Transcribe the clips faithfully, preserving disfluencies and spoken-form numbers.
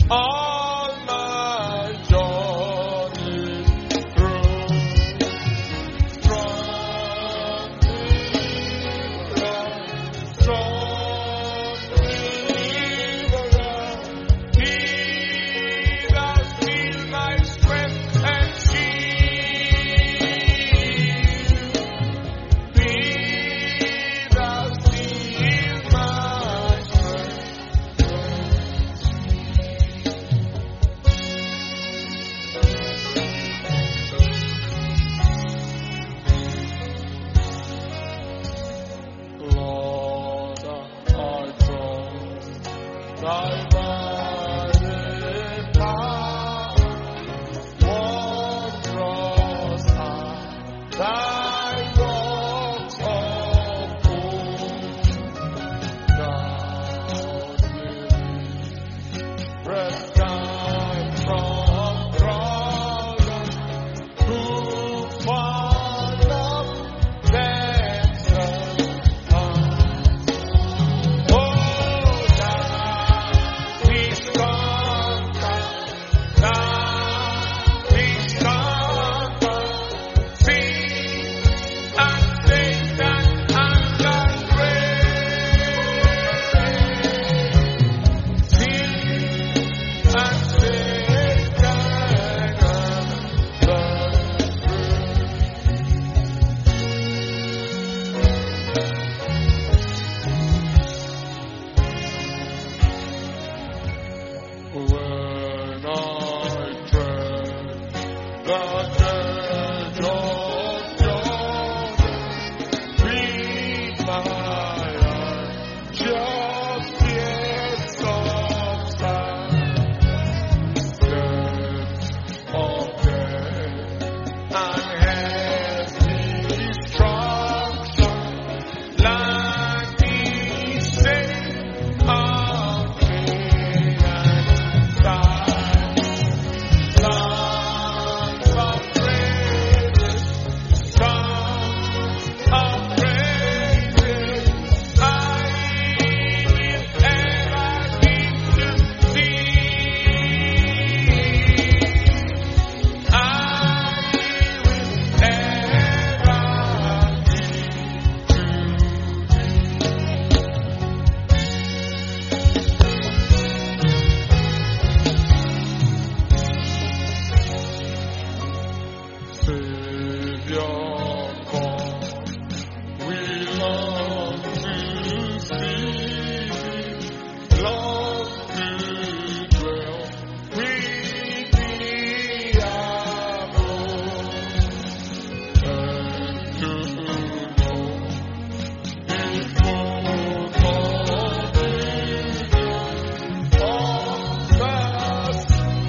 all my journey through. Strong deliverer, strong deliverer, He does heal my strength and shield. He does heal my strength. Lord, I trust Thy mighty power. Wondrous are Thy works of hope. Thou deliverest time from trouble, who find up themselves. Oh, thou is conquered, thou is conquered, sin and Satan and the grave. Sin and Satan and the When I tread the edge of Jordan, feed my eyes, just yet subside. Depths of death and hell's destruction, like the same of pain and die. Songs of praises, songs of praises, I will ever give to thee. I will ever give to Savior, come, we long to see thee, long to dwell with thee above, and to know His most convenient of us.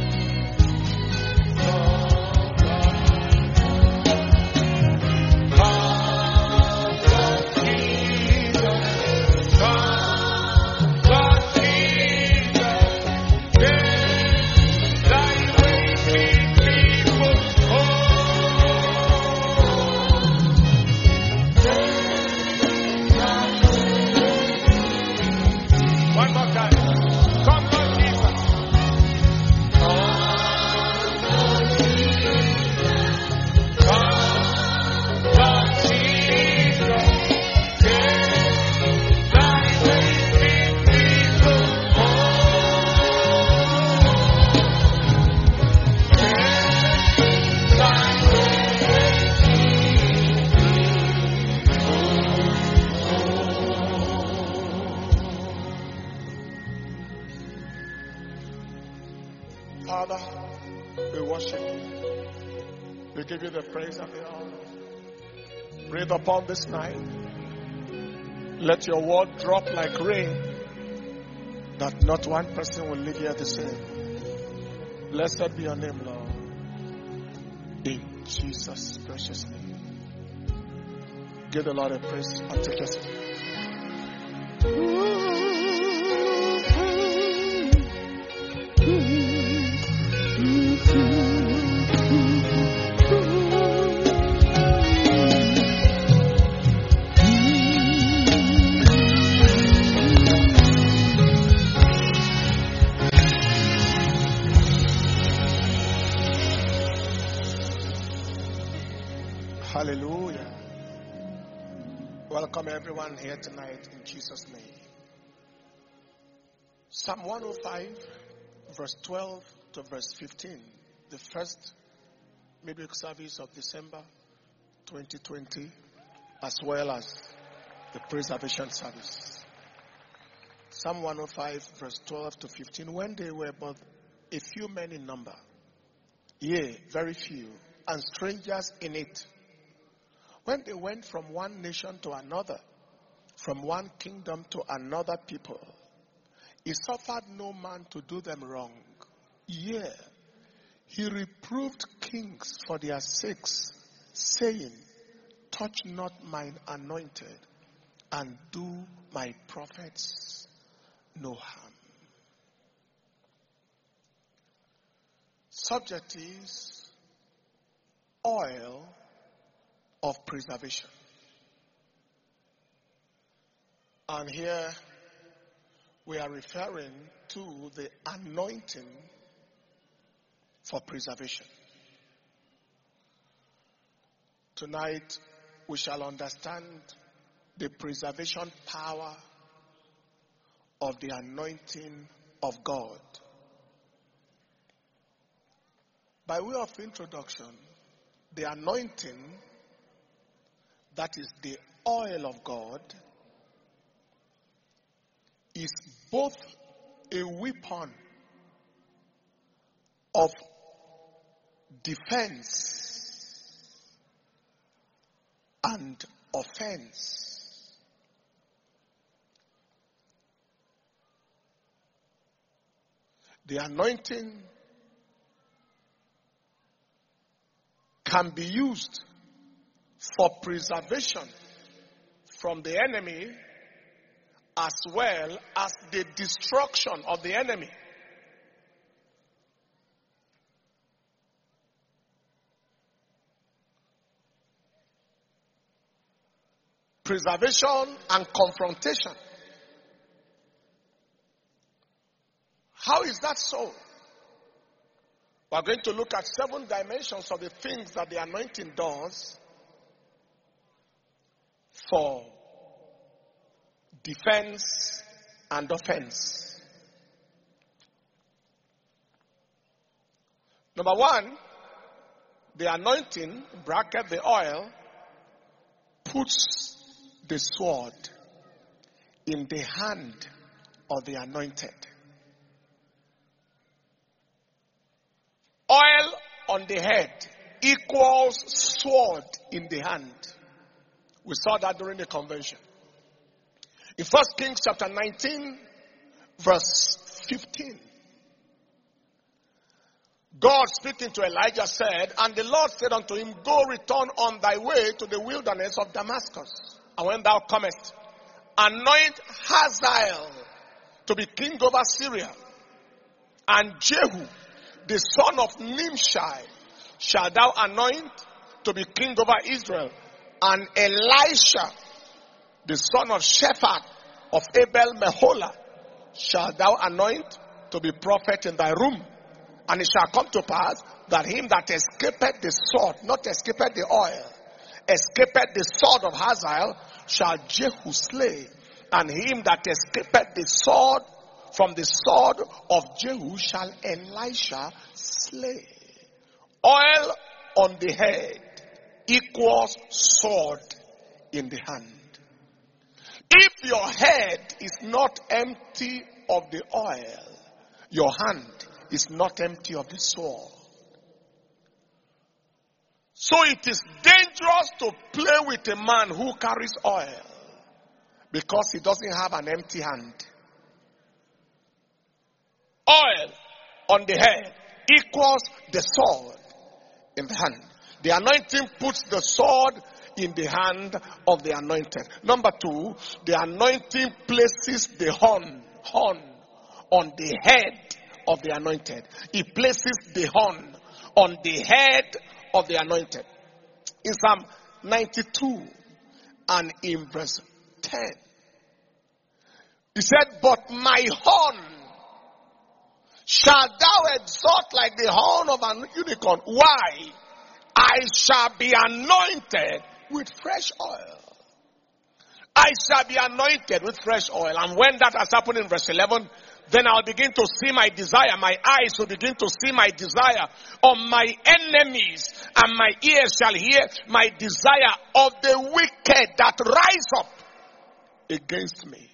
One more time. Come, Lord Jesus. Come, Lord Jesus. Take thy waiting people home. Take thy Father, we worship you. We give you the praise and the honor. Breathe upon this night. Let your word drop like rain, that not one person will leave here the same. Blessed be your name, Lord. In Jesus' precious name. Give the Lord a praise and take your seat. Hallelujah. Welcome everyone here tonight in Jesus' name. Psalm one oh five, verse twelve to verse fifteen. The first midweek service of December twenty twenty, as well as the preservation service. Psalm one oh five, verse twelve to fifteen. When they were but a few men in number, yea, very few, and strangers in it, when they went from one nation to another, from one kingdom to another people, he suffered no man to do them wrong. Yea, he reproved kings for their sakes, saying, touch not mine anointed, and do my prophets no harm. Subject is oil of preservation. And here we are referring to the anointing for preservation. Tonight we shall understand the preservation power of the anointing of God. By way of introduction, the anointing, that is the oil of God, is both a weapon of defense and offense. The anointing can be used for preservation from the enemy as well as the destruction of the enemy. Preservation and confrontation. How is that so? We are going to look at seven dimensions of the things that the anointing does for defense and offense. Number one, the anointing, bracket the oil, puts the sword in the hand of the anointed. Oil on the head equals sword in the hand. We saw that during the convention. In First Kings chapter nineteen, verse fifteen. God speaking to Elijah said, and the Lord said unto him, go return on thy way to the wilderness of Damascus. And when thou comest, anoint Hazael to be king over Syria. And Jehu, the son of Nimshi, shall thou anoint to be king over Israel. And Elisha, the son of Shaphat of Abel Meholah, shall thou anoint to be prophet in thy room. And it shall come to pass that him that escapeth the sword, not escapeth the oil, escapeth the sword of Hazael, shall Jehu slay. And him that escapeth the sword from the sword of Jehu shall Elisha slay. Oil on the head equals sword in the hand. If your head is not empty of the oil, your hand is not empty of the sword. So it is dangerous to play with a man who carries oil because he doesn't have an empty hand. Oil on the head equals the sword in the hand. The anointing puts the sword in the hand of the anointed. Number two, the anointing places the horn, horn on the head of the anointed. He places the horn on the head of the anointed. In Psalm ninety-two and in verse ten, he said, but my horn shall thou exalt like the horn of an unicorn. Why? I shall be anointed with fresh oil. I shall be anointed with fresh oil. And when that has happened in verse eleven, then I'll begin to see my desire. My eyes will begin to see my desire on my enemies, and my ears shall hear my desire of the wicked that rise up against me.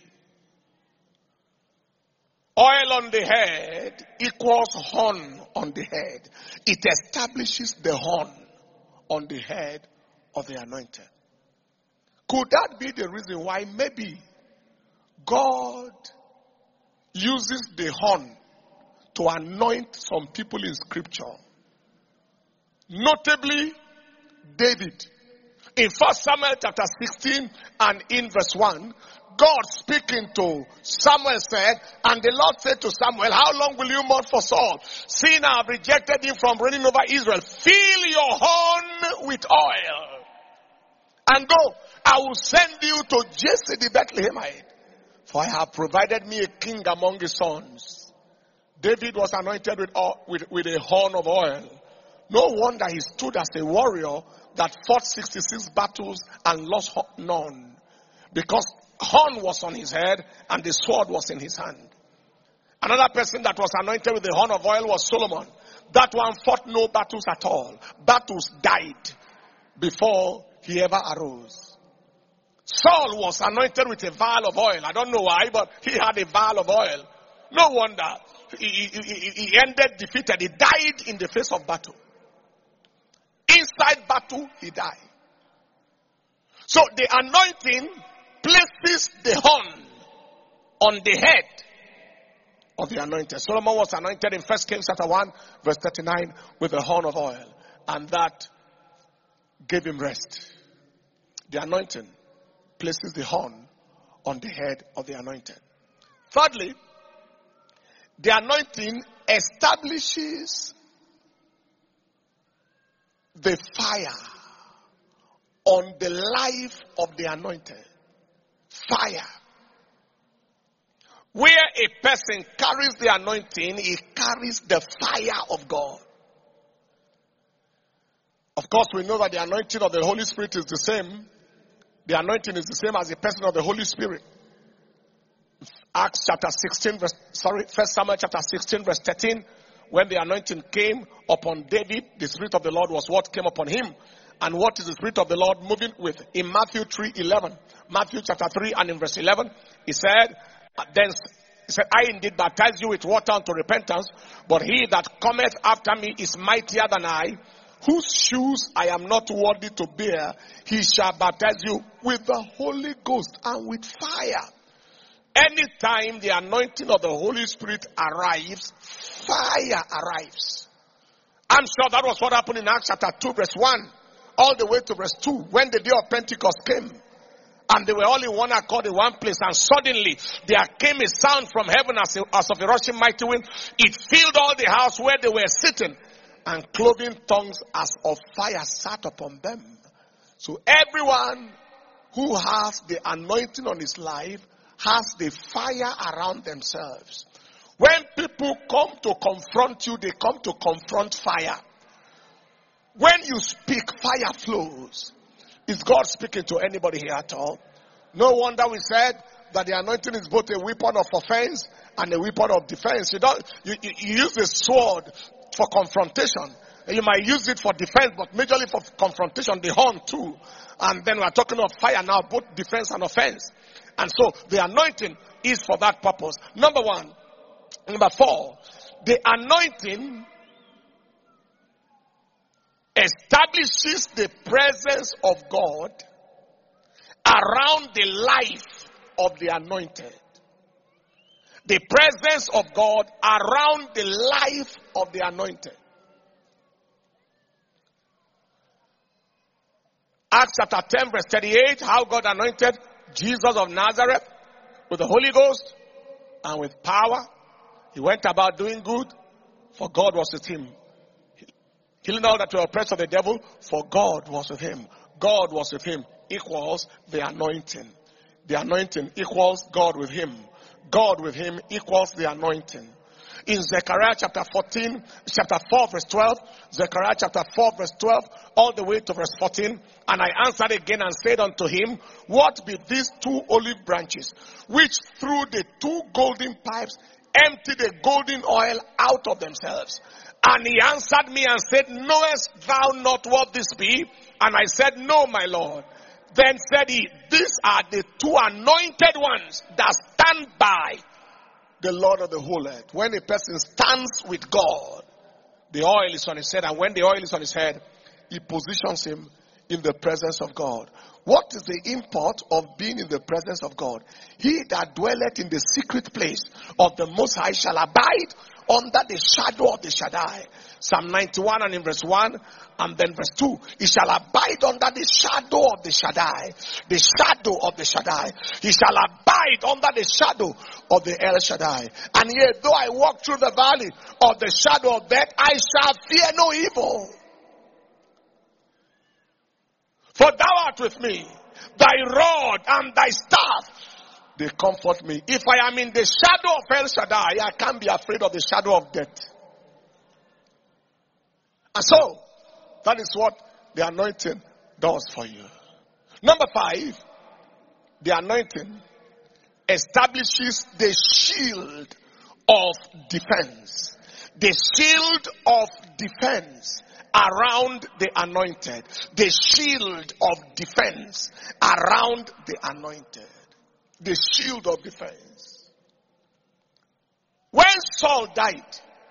Oil on the head equals horn on the head. It establishes the horn on the head of the anointed. Could that be the reason why maybe God uses the horn to anoint some people in scripture? Notably, David. In First Samuel chapter sixteen and in verse one, God speaking to Samuel said, and the Lord said to Samuel, how long will you mourn for Saul? Seeing I have rejected him from reigning over Israel. Fill your horn with oil and go. I will send you to Jesse the Bethlehemite, for I have provided me a king among his sons. David was anointed with, with, with a horn of oil. No wonder he stood as a warrior that fought sixty-six battles and lost none. Because horn was on his head and the sword was in his hand. Another person that was anointed with the horn of oil was Solomon. That one fought no battles at all. Battles died before he ever arose. Saul was anointed with a vial of oil. I don't know why, but he had a vial of oil. No wonder he, he, he ended defeated. He died in the face of battle. Inside battle, he died. So the anointing places the horn on the head of the anointed. Solomon was anointed in First Kings chapter one, verse thirty-nine, with a horn of oil. And that gave him rest. The anointing places the horn on the head of the anointed. Thirdly, the anointing establishes the fire on the life of the anointed. Fire. Where a person carries the anointing, he carries the fire of God. Of course, we know that the anointing of the Holy Spirit is the same. The anointing is the same as the person of the Holy Spirit. Acts chapter sixteen, verse, sorry, First Samuel chapter sixteen, verse thirteen. When the anointing came upon David, the Spirit of the Lord was what came upon him. And what is the Spirit of the Lord moving with? In Matthew three eleven. Matthew chapter three and in verse eleven, he said, then he said, I indeed baptize you with water unto repentance, but he that cometh after me is mightier than I, whose shoes I am not worthy to bear. He shall baptize you with the Holy Ghost and with fire. Anytime the anointing of the Holy Spirit arrives, fire arrives. I'm sure that was what happened in Acts chapter two, verse one, all the way to verse two, when the day of Pentecost came. And they were all in one accord in one place. And suddenly there came a sound from heaven as, a, as of a rushing mighty wind. It filled all the house where they were sitting. And cloven tongues as of fire sat upon them. So everyone who has the anointing on his life has the fire around themselves. When people come to confront you, they come to confront fire. When you speak, fire flows. Is God speaking to anybody here at all? No wonder we said that the anointing is both a weapon of offense and a weapon of defense. You don't, you, you, you use the sword for confrontation. You might use it for defense, but majorly for confrontation, the horn too. And then we're talking of fire now, both defense and offense. And so the anointing is for that purpose. Number one. Number four, the anointing establishes the presence of God around the life of the anointed. The presence of God around the life of the anointed. Acts chapter ten verse thirty-eight, how God anointed Jesus of Nazareth with the Holy Ghost and with power. He went about doing good, for God was with him. Healing all that were oppressed of the devil, for God was with him. God was with him equals the anointing. The anointing equals God with him. God with him equals the anointing. in Zechariah chapter fourteen, chapter four verse twelve, Zechariah chapter four verse twelve, all the way to verse fourteen. And I answered again and said unto him, what be these two olive branches, which through the two golden pipes empty the golden oil out of themselves? And he answered me and said, knowest thou not what this be? And I said, no, my Lord. Then said he, these are the two anointed ones that stand by the Lord of the whole earth. When a person stands with God, the oil is on his head. And when the oil is on his head, he positions him in the presence of God. What is the import of being in the presence of God? He that dwelleth in the secret place of the Most High shall abide under the shadow of the Shaddai. Psalm ninety-one and in verse one and then verse two. He shall abide under the shadow of the Shaddai. The shadow of the Shaddai. He shall abide under the shadow of the El Shaddai. And yet though I walk through the valley of the shadow of death, I shall fear no evil. For thou art with me, thy rod and thy staff, they comfort me. If I am in the shadow of El Shaddai, I can't be afraid of the shadow of death. And so, that is what the anointing does for you. Number five, the anointing establishes the shield of defense. The shield of defense around the anointed. The shield of defense around the anointed. The shield of defense. When Saul died,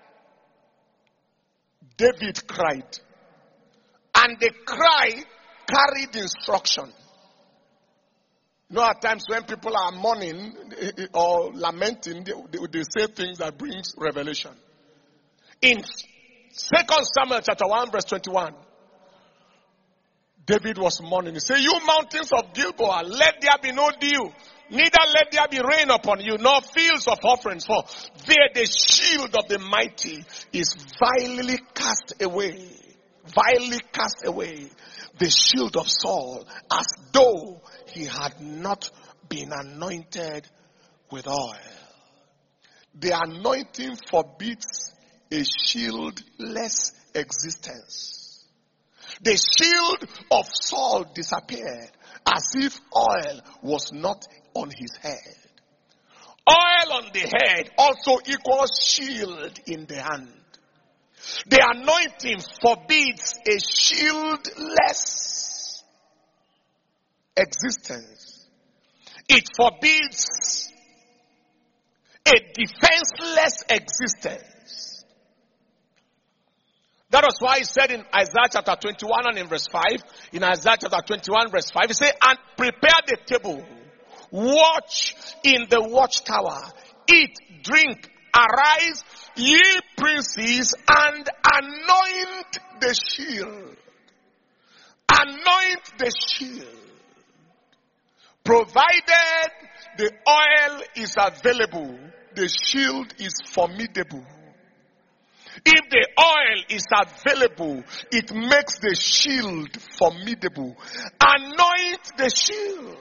David cried. And the cry carried instruction. You know, at times when people are mourning or lamenting, they, they, they say things that brings revelation. In Second Samuel chapter one verse twenty-one, David was mourning. He said, you mountains of Gilboa, let there be no dew, neither let there be rain upon you, nor fields of offerings, for there the shield of the mighty is vilely cast away. Vilely cast away. The shield of Saul, as though he had not been anointed with oil. The anointing forbids a shieldless existence. The shield of Saul disappeared as if oil was not on his head. Oil on the head also equals shield in the hand. The anointing forbids a shieldless existence. It forbids a defenseless existence. That was why he said in Isaiah chapter twenty-one and in verse five, in Isaiah chapter twenty-one verse five, he said, and prepare the table, watch in the watchtower, eat, drink, arise, ye princes, and anoint the shield. Anoint the shield. Provided the oil is available, the shield is formidable. If the oil is available, it makes the shield formidable. Anoint the shield.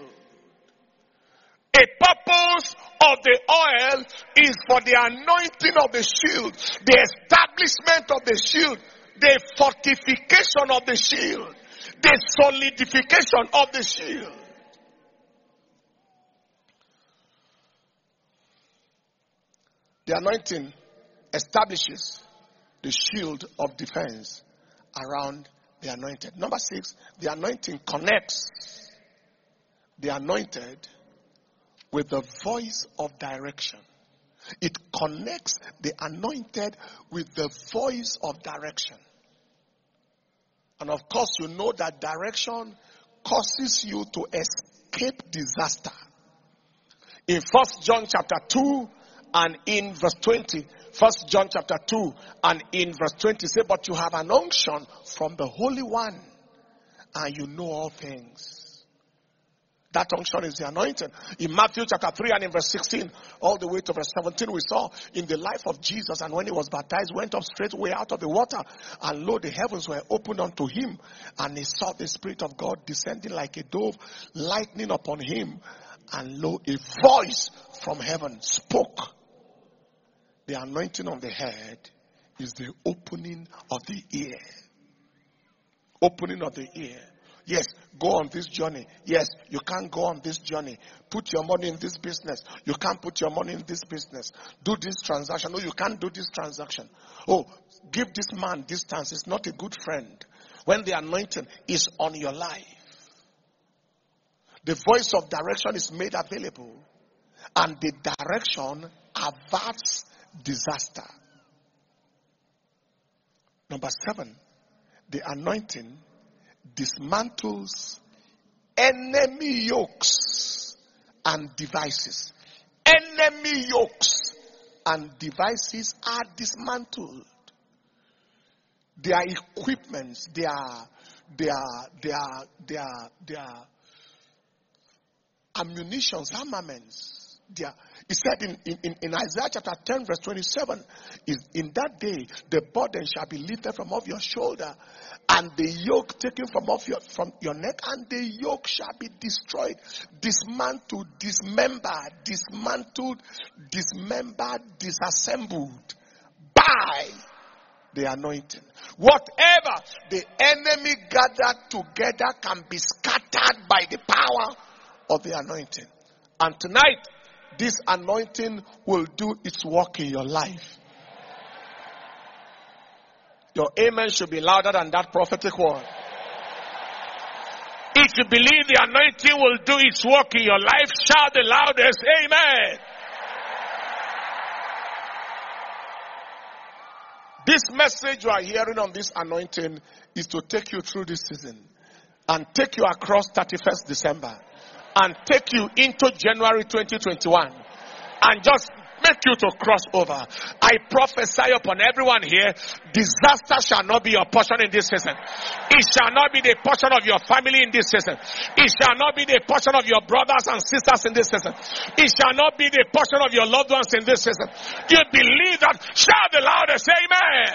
A purpose of the oil is for the anointing of the shield, the establishment of the shield, the fortification of the shield, the solidification of the shield. The anointing establishes the shield of defense around the anointed. Number six, the anointing connects the anointed with the voice of direction. It connects the anointed with the voice of direction. And of course, you know that direction causes you to escape disaster. In First John chapter two and in verse twenty, First John chapter two and in verse twenty say, but you have an unction from the Holy One, and you know all things. That unction is the anointing. In Matthew chapter three and in verse sixteen, all the way to verse seventeen, we saw in the life of Jesus, and when he was baptized, went up straightway out of the water, and lo, the heavens were opened unto him, and he saw the Spirit of God descending like a dove, lightning upon him, and lo, a voice from heaven spoke. the anointing on the head is the opening of the ear. Opening of the ear. Yes, go on this journey. Yes, you can't go on this journey. Put your money in this business. You can't put your money in this business. Do this transaction. No, you can't do this transaction. Oh, give this man distance. He's not a good friend. When the anointing is on your life, the voice of direction is made available, and the direction averts disaster. Number seven, the anointing dismantles enemy yokes and devices. Enemy yokes and devices are dismantled. Their equipments, their, their, their, their, their ammunitions, armaments. Their, he said in, in, in Isaiah chapter ten verse twenty-seven, in, in that day the burden shall be lifted from off your shoulder, and the yoke taken from off your from your neck, and the yoke shall be destroyed, dismantled, dismembered, dismantled, dismembered, disassembled by the anointing. Whatever the enemy gathered together can be scattered by the power of the anointing. And tonight, this anointing will do its work in your life. Your amen should be louder than that prophetic word. If you believe the anointing will do its work in your life, shout the loudest amen. This message you are hearing on this anointing is to take you through this season and take you across thirty-first December and take you into January twenty twenty-one and just make you to cross over. I prophesy upon everyone here, disaster shall not be your portion in this season. It shall not be the portion of your family in this season. It shall not be the portion of your brothers and sisters in this season. It shall not be the portion of your loved ones in this season. You believe that? Shout the loudest, amen.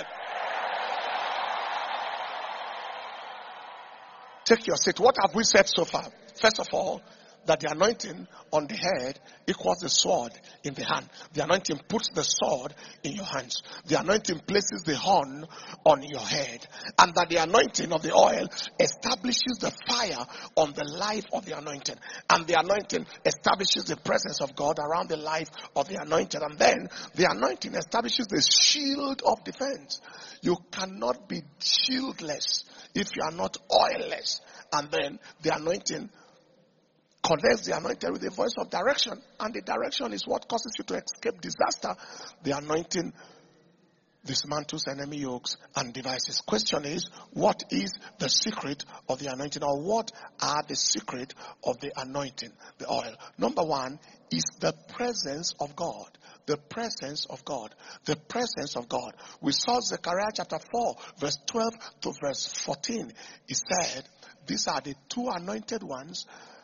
Take your seat. What have we said so far? First of all, that the anointing on the head equals the sword in the hand. The anointing puts the sword in your hands. The anointing places the horn on your head. And that the anointing of the oil establishes the fire on the life of the anointed. And the anointing establishes the presence of God around the life of the anointed. And then the anointing establishes the shield of defense. You cannot be shieldless if you are not oilless. And then the anointing connects the anointed with the voice of direction, and the direction is what causes you to escape disaster. The anointing dismantles enemy yokes and devices. Question is, what is the secret of the anointing, or what are the secret of the anointing, the oil? Number one is the presence of God. The presence of God. The presence of God. We saw Zechariah chapter four, verse twelve to verse fourteen. He said, these are the two anointed ones,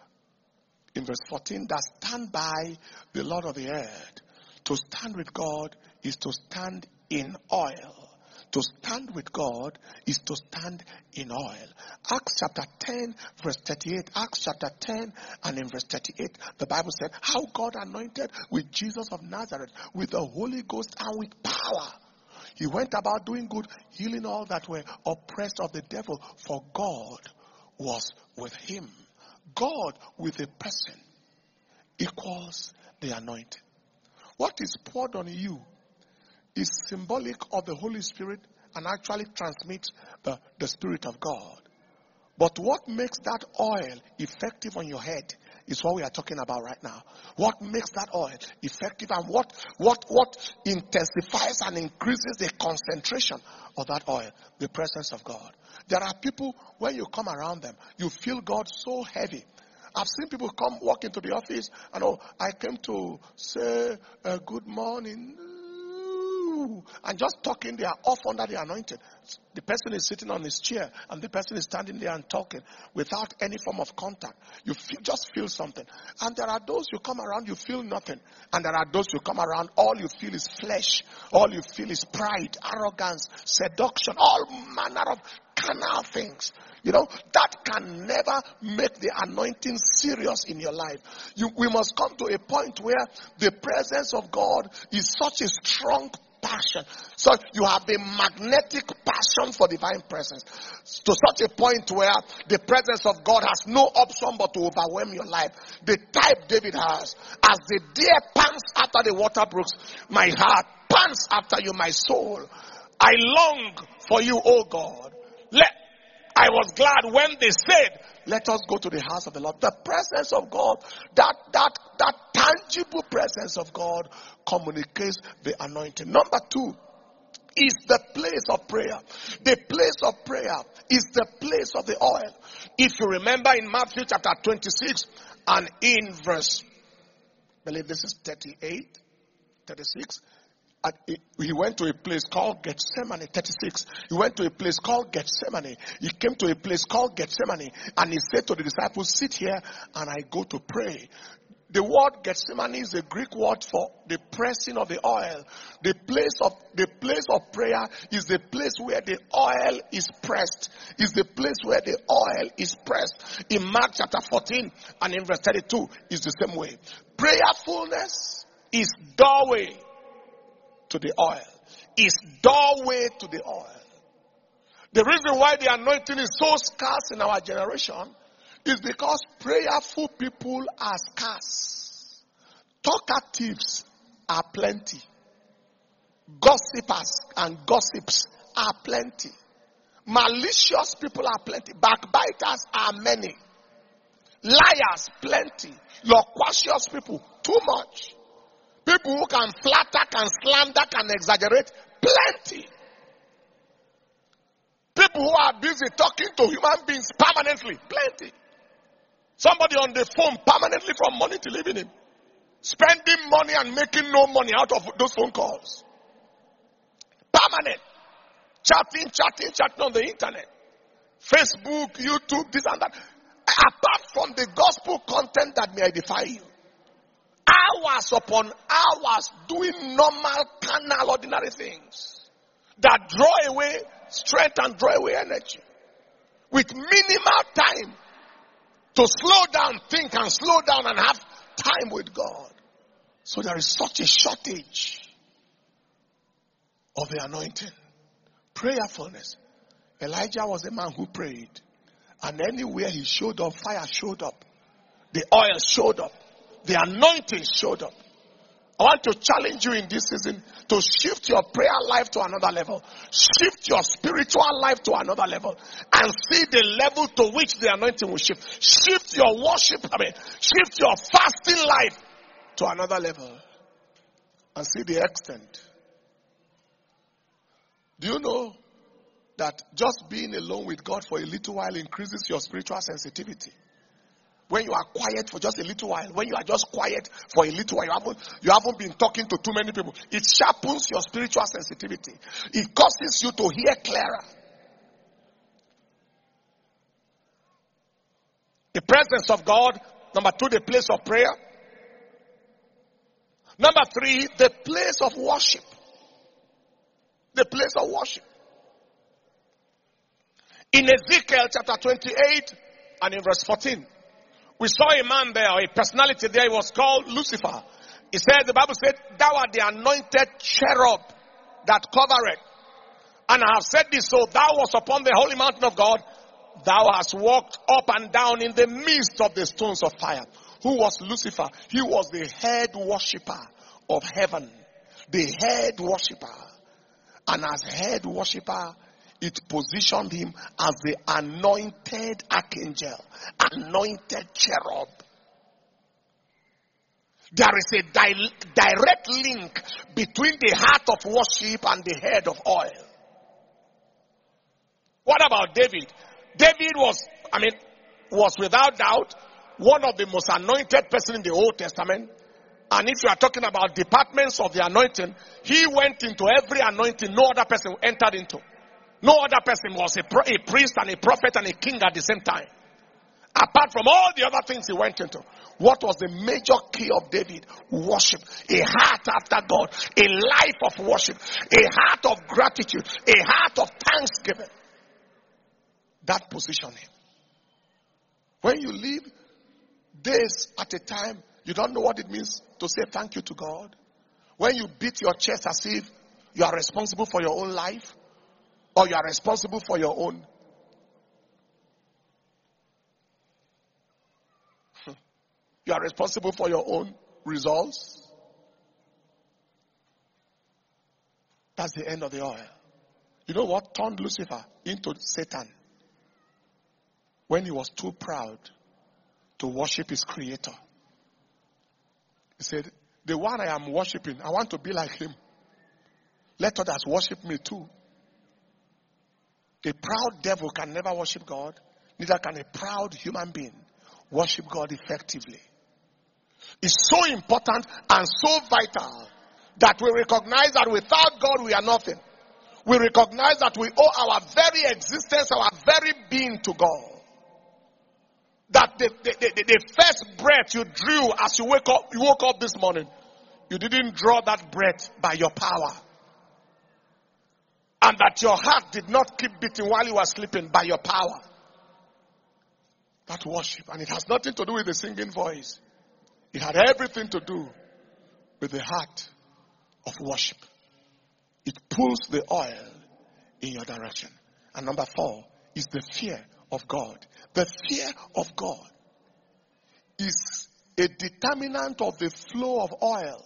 in verse fourteen, that stand by the Lord of the earth. To stand with God is to stand in oil. To stand with God is to stand in oil. Acts chapter ten, verse thirty-eight. Acts chapter ten and in verse thirty-eight, the Bible said, how God anointed with Jesus of Nazareth, with the Holy Ghost and with power. He went about doing good, healing all that were oppressed of the devil, for God was with him. God with a person equals the anointing. What is poured on you is symbolic of the Holy Spirit and actually transmits the, the Spirit of God. But what makes that oil effective on your head is what we are talking about right now. What makes that oil effective, and what, what, what intensifies and increases the concentration of that oil? The presence of God. There are people, when you come around them, you feel God so heavy. I've seen people come, walk into the office, and oh, I came to say uh, good morning. And just talking, they are off under the anointing. The person is sitting on his chair, and the person is standing there and talking without any form of contact. You feel, just feel something. And there are those you come around, you feel nothing. And there are those you come around, all you feel is flesh. All you feel is pride, arrogance, seduction, all manner of carnal things. You know, that can never make the anointing serious in your life. You, we must come to a point where the presence of God is such a strong passion. So you have a magnetic passion for divine presence. To such a point where the presence of God has no option but to overwhelm your life. The type David has. As the deer pants after the water brooks, my heart pants after you, my soul. I long for you, O God. Let, I was glad when they said, let us go to the house of the Lord. The presence of God, that, that, that tangible presence of God communicates the anointing. Number two is the place of prayer. The place of prayer is the place of the oil. If you remember in Matthew chapter twenty-six and in verse, I believe this is thirty-eight, thirty-six. And he went to a place called Gethsemane, thirty-six. He went to a place called Gethsemane. He came to a place called Gethsemane and he said to the disciples, sit here and I go to pray. The word Gethsemane is a Greek word for the pressing of the oil. The place of, the place of prayer is the place where the oil is pressed. Is the place where the oil is pressed. In Mark chapter fourteen and in verse thirty-two is the same way. Prayerfulness is doorway to the oil. Is doorway to the oil. The reason why the anointing is so scarce in our generation is because prayerful people are scarce. Talkatives are plenty. Gossipers and gossips are plenty. Malicious people are plenty. Backbiters are many. Liars plenty. Loquacious people too much. People who can flatter, can slander, can exaggerate, plenty. People who are busy talking to human beings permanently, plenty. Somebody on the phone permanently from morning till evening. Spending money and making no money out of those phone calls. Permanent. Chatting, chatting, chatting on the internet. Facebook, YouTube, this and that. Apart from the gospel content that may edify you. Hours upon hours doing normal, carnal, ordinary things. That draw away strength and draw away energy. With minimal time to slow down, think and slow down and have time with God. So there is such a shortage of the anointing. Prayerfulness. Elijah was a man who prayed. And anywhere he showed up, fire showed up. The oil showed up. The anointing showed up. I want to challenge you in this season to shift your prayer life to another level. Shift your spiritual life to another level. And see the level to which the anointing will shift. Shift your worship, I mean, shift your fasting life to another level. And see the extent. Do you know that just being alone with God for a little while increases your spiritual sensitivity? When you are quiet for just a little while, when you are just quiet for a little while, you haven't, you haven't been talking to too many people. It sharpens your spiritual sensitivity. It causes you to hear clearer. The presence of God. Number two, the place of prayer. Number three, the place of worship. The place of worship. In Ezekiel chapter twenty-eight and in verse fourteen. We saw a man there, a personality there, he was called Lucifer. He said, the Bible said, thou art the anointed cherub that covereth. And I have said this, so thou wast upon the holy mountain of God, thou hast walked up and down in the midst of the stones of fire. Who was Lucifer? He was the head worshipper of heaven. The head worshipper. And as head worshipper, it positioned him as the anointed archangel, anointed cherub. There is a di- direct link between the heart of worship and the head of oil. What about David? David was, I mean, was without doubt one of the most anointed person in the Old Testament. And if you are talking about departments of the anointing, he went into every anointing no other person entered into. No other person was a, pro- a priest and a prophet and a king at the same time. Apart from all the other things he went into. What was the major key of David? Worship. A heart after God. A life of worship. A heart of gratitude. A heart of thanksgiving. that positioning. When you live days at a time, you don't know what it means to say thank you to God. When you beat your chest as if you are responsible for your own life, or you are responsible for your own. You are responsible for your own results. That's the end of the oil. You know what turned Lucifer into Satan? When he was too proud to worship his creator. He said, the one I am worshiping, I want to be like him. Let others worship me too. A proud devil can never worship God. Neither can a proud human being worship God effectively. It's so important and so vital that we recognize that without God we are nothing. We recognize that we owe our very existence, our very being to God. That the, the, the, the first breath you drew as you wake up, you woke up this morning, you didn't draw that breath by your power. And that your heart did not keep beating while you were sleeping by your power. That worship. And it has nothing to do with the singing voice. It had everything to do with the heart of worship. It pulls the oil in your direction. And number four is the fear of God. The fear of God is a determinant of the flow of oil.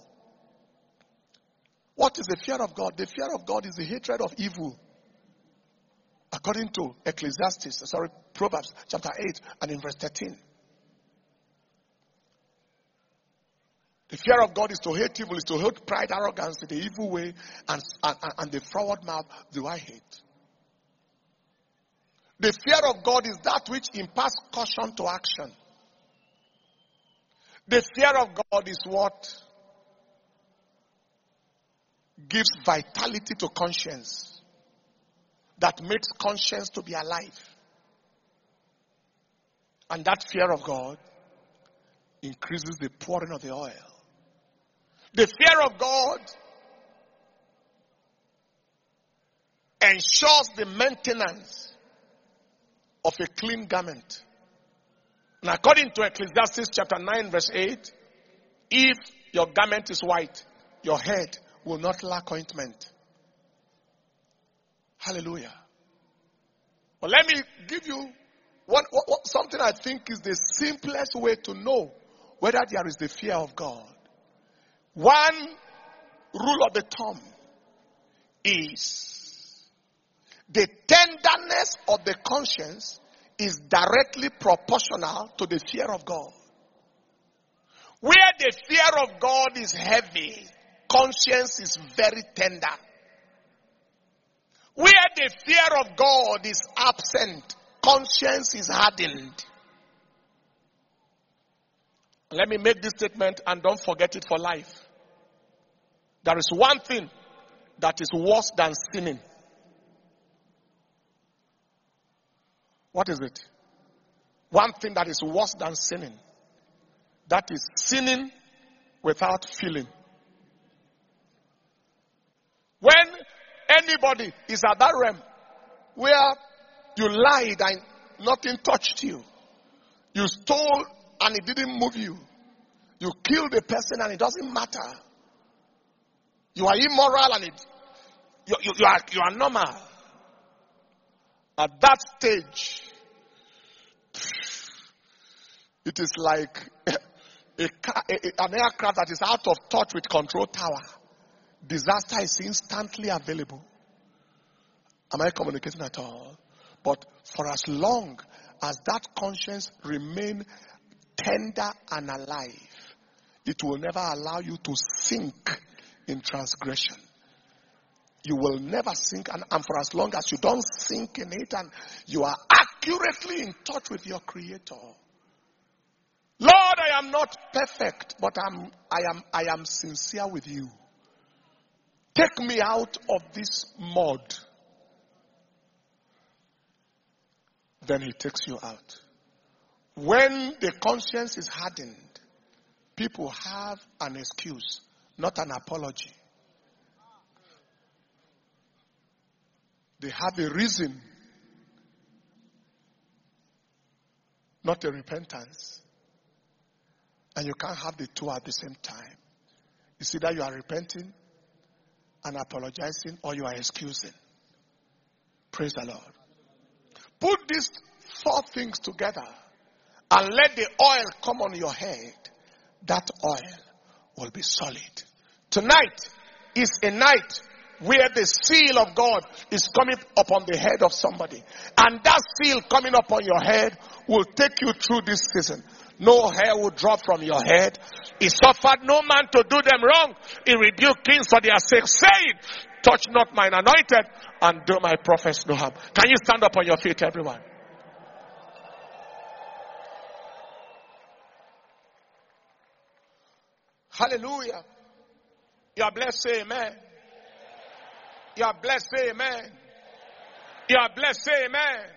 What is the fear of God? The fear of God is the hatred of evil. According to Ecclesiastes, sorry, Proverbs chapter eight and in verse thirteen. The fear of God is to hate evil, is to hate pride, arrogance, the evil way, and, and, and the forward mouth do I hate. The fear of God is that which imparts caution to action. The fear of God is what gives vitality to conscience, that makes conscience to be alive. And that fear of God increases the pouring of the oil. The fear of God ensures the maintenance of a clean garment. And according to Ecclesiastes chapter nine verse eight, if your garment is white, your head will not lack ointment. Hallelujah. But let me give you one, one, something I think is the simplest way to know whether there is the fear of God. One rule of the thumb is the tenderness of the conscience is directly proportional to the fear of God. Where the fear of God is heavy, conscience is very tender. Where the fear of God is absent, conscience is hardened. Let me make this statement and don't forget it for life. There is one thing that is worse than sinning. What is it? One thing that is worse than sinning. That is sinning without feeling. When anybody is at that realm where you lied and nothing touched you, you stole and it didn't move you, you killed a person and it doesn't matter, you are immoral and it you, you, you are you are normal. At that stage, it is like a car, a, an aircraft that is out of touch with control tower. Disaster is instantly available. Am I communicating at all? But for as long as that conscience remains tender and alive, it will never allow you to sink in transgression. You will never sink, and, and for as long as you don't sink in it and you are accurately in touch with your Creator. Lord, I am not perfect, but I'm, I am, I am sincere with you. Take me out of this mud. Then he takes you out. When the conscience is hardened, people have an excuse, not an apology. They have a reason not a repentance. And you can't have the two at the same time. It's either you are repenting and apologizing, or you are excusing. Praise the Lord. Put these four things together and let the oil come on your head. That oil will be solid. Tonight is a night where the seal of God is coming upon the head of somebody. And that seal coming upon your head will take you through this season. No hair will drop from your head. He suffered no man to do them wrong. He rebuked kings for their sake, saying, touch not mine anointed, and do my prophets no harm. Can you stand up on your feet, everyone? Hallelujah. You are blessed, say amen. You are blessed, say amen. You are blessed, say amen.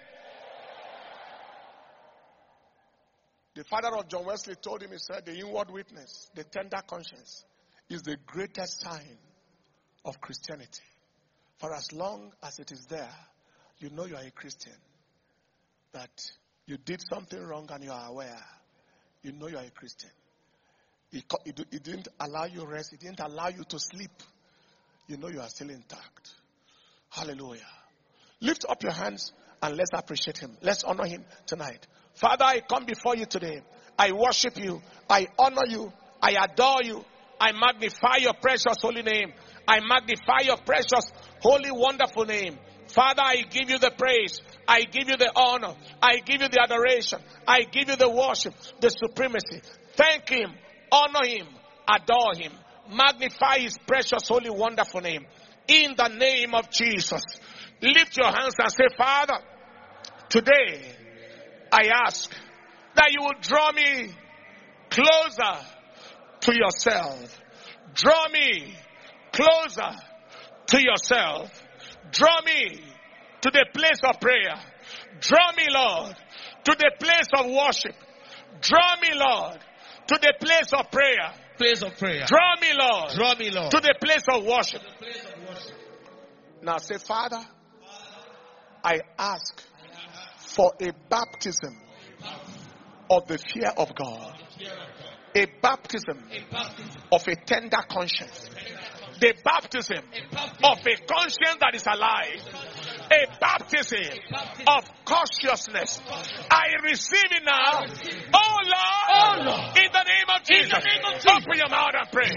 The father of John Wesley told him, he said, the inward witness, the tender conscience, is the greatest sign of Christianity. For as long as it is there, you know you are a Christian. That you did something wrong and you are aware. You know you are a Christian. It, it, it didn't allow you rest. It didn't allow you to sleep. You know you are still intact. Hallelujah. Lift up your hands and let's appreciate him. Let's honor him tonight. Father, I come before you today. I worship you. I honor you. I adore you. I magnify your precious holy name. I magnify your precious, holy, wonderful name. Father, I give you the praise. I give you the honor. I give you the adoration. I give you the worship, the supremacy. Thank him. Honor him. Adore him. Magnify his precious, holy, wonderful name. In the name of Jesus. Lift your hands and say, Father, today I ask that you will draw me closer to yourself. Draw me closer to yourself. Draw me to the place of prayer. Draw me, Lord, to the place of worship. Draw me, Lord, to the place of prayer. Place of prayer. Draw me, Lord. Draw me, Lord, to the place of worship. to the place of worship. Now say, Father, I ask for a baptism of the fear of God. A baptism of a tender conscience. The baptism of a conscience that is alive. A baptism of cautiousness. I receive it now. Oh Lord, Oh Lord, in the name of Jesus. in the name of Jesus. Open your mouth and pray.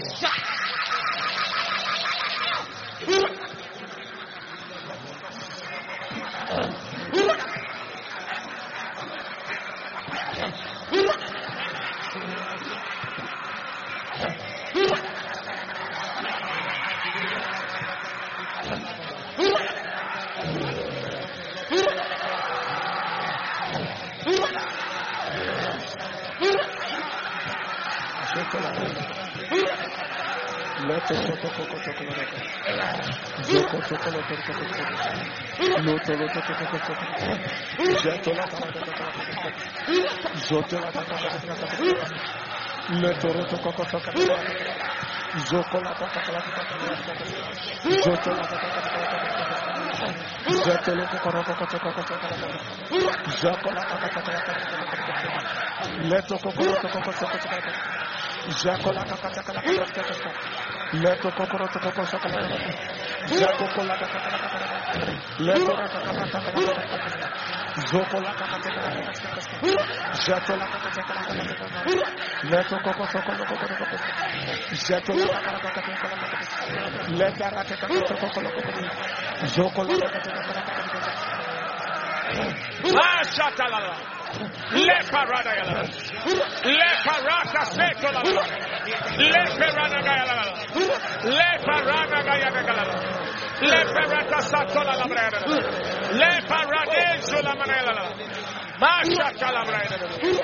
Leto kokoro to koko sokola. Jako kola kaka kaka. Leto kaka kaka. Zokola kaka kaka. Jatola kaka kaka. Leto koko sokola koko koko. Jatola kaka kaka. Leta rata kaka sokola koko. Zokola kaka kaka. Ah, shatalala. Le parada yala. Le parata setola. Le parada yala. Le parada yala. Le parata satola la brada. Le parade la manela. Ma shatala brada.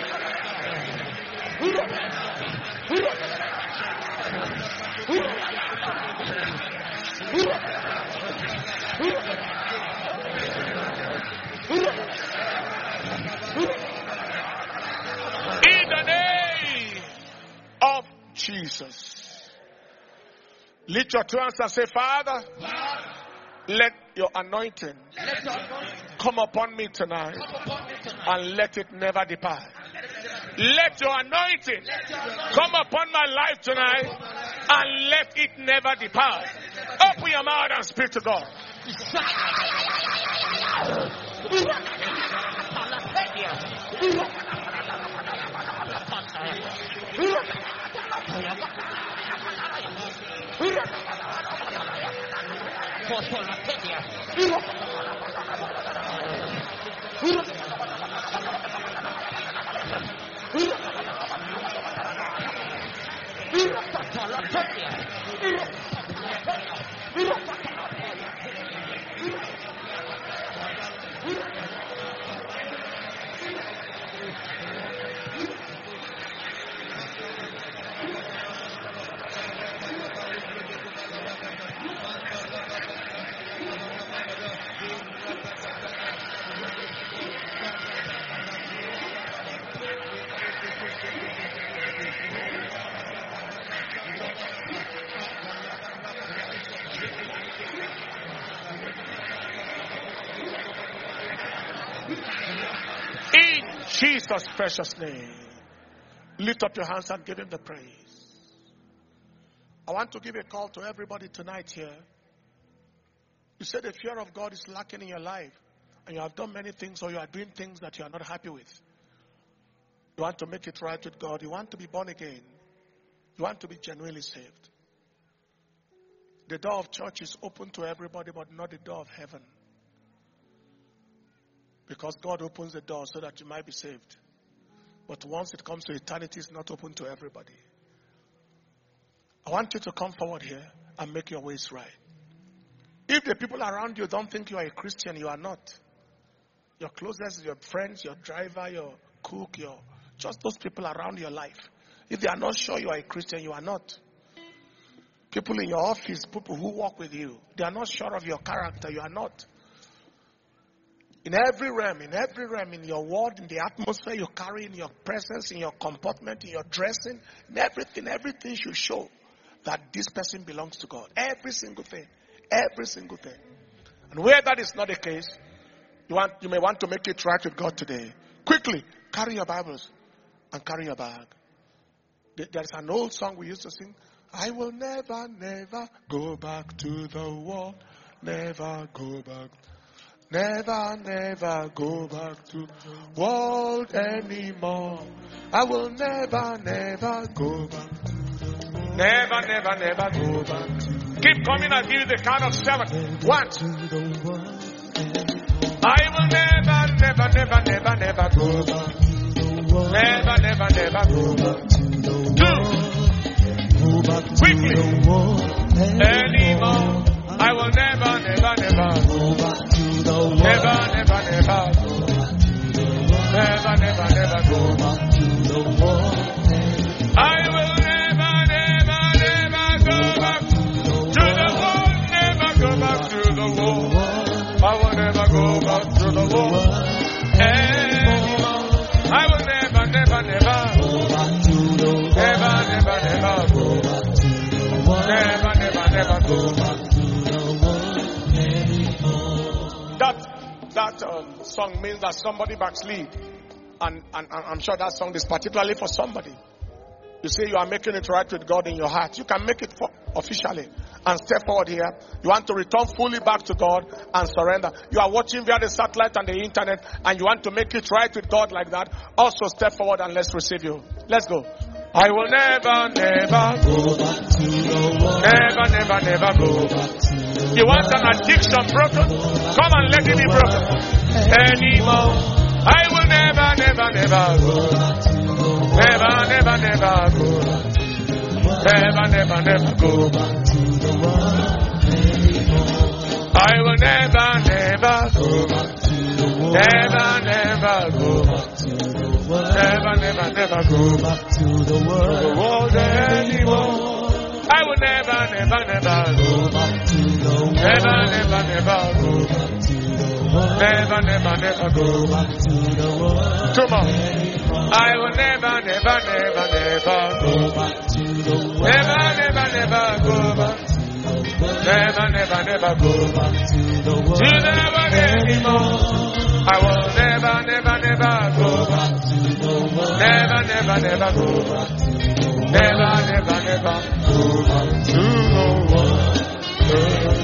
In the name of Jesus. Lift your two hands and say, Father, let your anointing come upon me tonight and let it never depart. Let your anointing come upon my life tonight and let it never depart. Open your mouth and speak to God. In Jesus' precious name, lift up your hands and give him the praise. I want to give a call to everybody tonight here. You said the fear of God is lacking in your life, and you have done many things, or you are doing things that you are not happy with. You want to make it right with God. You want to be born again. You want to be genuinely saved. The door of church is open to everybody, but not the door of heaven. Because God opens the door so that you might be saved. But once it comes to eternity, it's not open to everybody. I want you to come forward here and make your ways right. If the people around you don't think you are a Christian, you are not. Your closest, your friends, your driver, your cook, your just those people around your life. If they are not sure you are a Christian, you are not. People in your office, people who work with you, they are not sure of your character, you are not. In every realm, in every realm, in your world, in the atmosphere you carry, in your presence, in your comportment, in your dressing, in everything, everything should show that this person belongs to God. Every single thing. Every single thing. And where that is not the case, you want, you may want to make it right with God today. Quickly, carry your Bibles and carry your bag. There's an old song we used to sing. I will never, never go back to the world. Never go back. Never, never go back to the world anymore. I will never, never go back. Never, never, never go back. Keep coming, I'll give you the count of seven. One. I will never, never, never, never, never go back. Never, never, never go back. Two. Quickly. Anymore. I will never, never, never go back to the world. Never, never, never go back to the world. Never, never, never go back to the world. I will never, never, never go back to the world. Never go back to the world. I will never go back to the world anymore. I will never, never, never go back to the world. Never, never, never go back to the world. Never, never, never go back. That that um, song means that somebody backslid, and, and, and I'm sure that song is particularly for somebody. You say you are making it right with God in your heart. You can make it for, officially and step forward here. You want to return fully back to God and surrender. You are watching via the satellite and the internet, and you want to make it right with God like that. Also step forward and let's receive you. Let's go. I will never, never go back to the world. Never, never, never go back to the world. You want an addiction broken? Come and let it be broken. Anymore. I will never, never, never go back to the world. Never, never, never go back to the world. Never, never, never go back to the world anymore. I will never, never go back to the world. Never, never go back to the world. Never, never, never go back to the world, the world anymore. I will never, never, never go back to the world. Never, never, never go back to the world. Never, never, never go back to the world. Two more. I will never, never, never, never go back to the world. Never, never, never go back to the world. Never, never, never go back to the world. To the world anymore. I will never, never, never go back to the world. Never, never, never go back. Never, never, never go back to the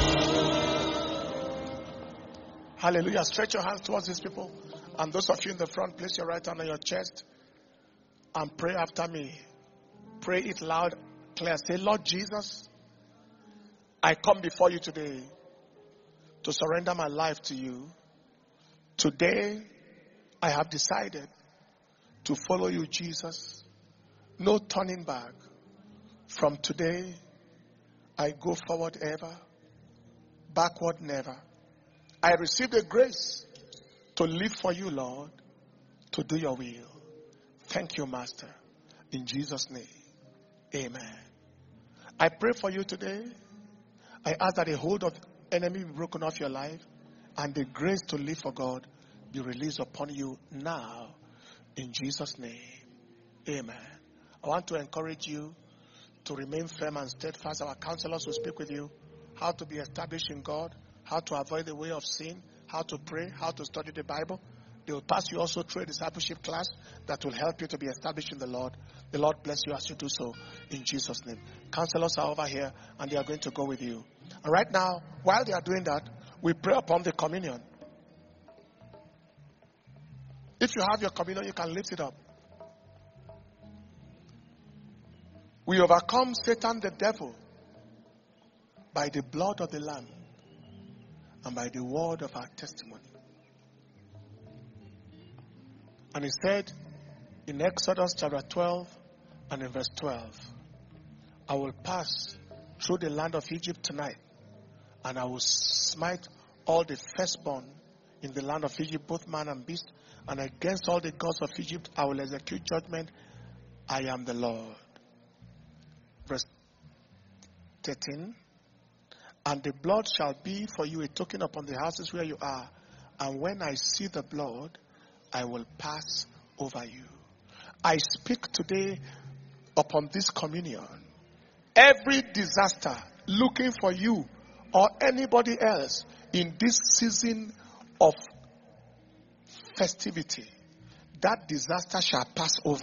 world. Hallelujah. Stretch your hands towards these people. And those of you in the front, place your right hand on your chest and pray after me. Pray it loud, clear. Say, Lord Jesus, I come before you today to surrender my life to you. Today, I have decided to follow you, Jesus. No turning back. From today, I go forward ever, backward never. I receive the grace to live for you, Lord, to do your will. Thank you, Master. In Jesus' name, amen. I pray for you today. I ask that the hold of the enemy be broken off your life and the grace to live for God be released upon you now. In Jesus' name, amen. I want to encourage you to remain firm and steadfast. Our counselors will speak with you how to be established in God, how to avoid the way of sin, how to pray, how to study the Bible. They will pass you also through a discipleship class that will help you to be established in the Lord. The Lord bless you as you do so in Jesus' name. Counselors are over here and they are going to go with you. And right now, while they are doing that, we pray upon the communion. If you have your communion, you can lift it up. We overcome Satan the devil by the blood of the Lamb and by the word of our testimony. And he said in Exodus chapter twelve and in verse twelve, I will pass through the land of Egypt tonight, and I will smite all the firstborn in the land of Egypt, both man and beast, and against all the gods of Egypt I will execute judgment. I am the Lord. Verse thirteen, and the blood shall be for you a token upon the houses where you are, and when I see the blood, I will pass over you. I speak today upon this communion. Every disaster looking for you or anybody else in this season of festivity, that disaster shall pass over.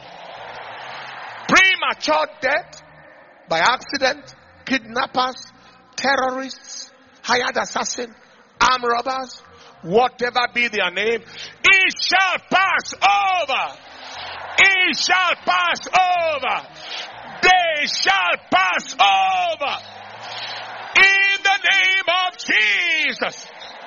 Premature death by accident, kidnappers, terrorists, hired assassin, armed robbers, whatever be their name, it shall pass over. It shall pass over. They shall pass over. In the name of Jesus.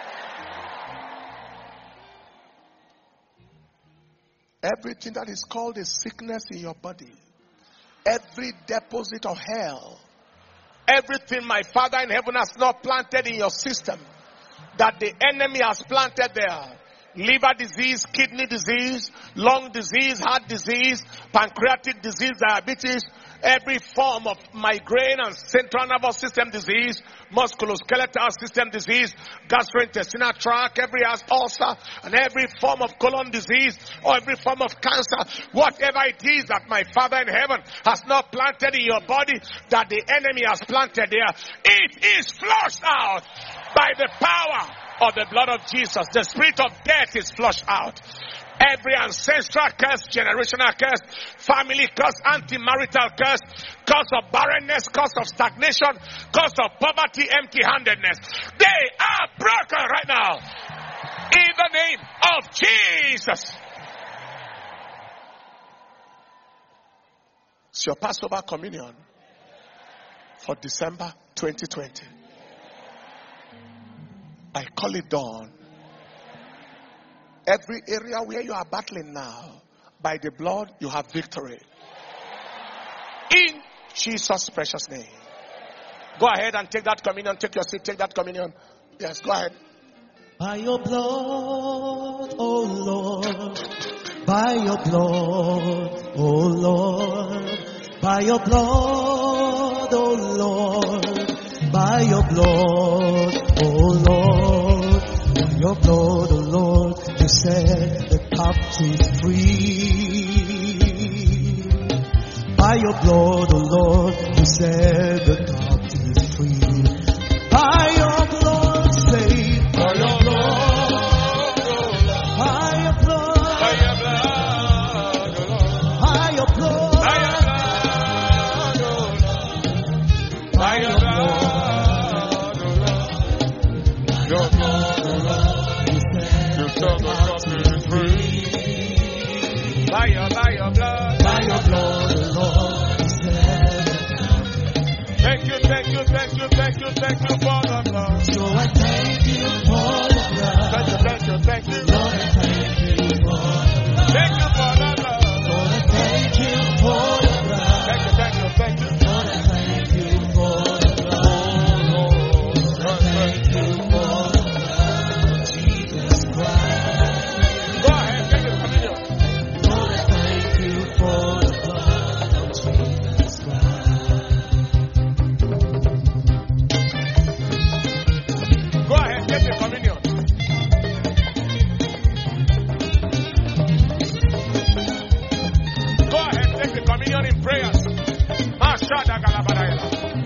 Everything that is called a sickness in your body, every deposit of hell, everything my Father in heaven has not planted in your system, that the enemy has planted there. Liver disease, kidney disease, lung disease, heart disease, pancreatic disease, diabetes, every form of migraine and central nervous system disease, musculoskeletal system disease, gastrointestinal tract, every ulcer, and every form of colon disease, or every form of cancer, whatever it is that my Father in heaven has not planted in your body, that the enemy has planted there, it is flushed out by the power of the blood of Jesus. The spirit of death is flushed out. Every ancestral curse, generational curse, family curse, anti-marital curse, curse of barrenness, curse of stagnation, curse of poverty, empty-handedness, they are broken right now. In the name of Jesus. It's your Passover communion for December twenty twenty. I call it dawn. Every area where you are battling now, by the blood, you have victory. In Jesus' precious name. Go ahead and take that communion. Take your seat. Take that communion. Yes, go ahead. By your blood, oh Lord. By your blood, oh Lord. By your blood, oh Lord. By your blood, oh Lord. By your blood, oh Lord. You set the captive free. By your blood, oh Lord, you set the captive free. By your blood, save. By your blood, by your blood, by your blood, You set the captives free. By your, by your blood. By your blood, the Lord is heaven. Thank you, thank you, thank you, thank you, thank you for the blood. So I thank you for the blood. Thank you, thank you, thank you. Lord, I thank you for the blood. Thank you for the blood. Lord, I thank you for the blood. Thank you, thank you, thank you. Lord, I thank you for the blood. Lord, I thank you for the blood of Jesus Christ. Go ahead, take the communion. Lord, I thank you for the blood of Jesus Christ. Go ahead, take the communion. Go ahead, take the communion in prayers. Mashada galabadaya.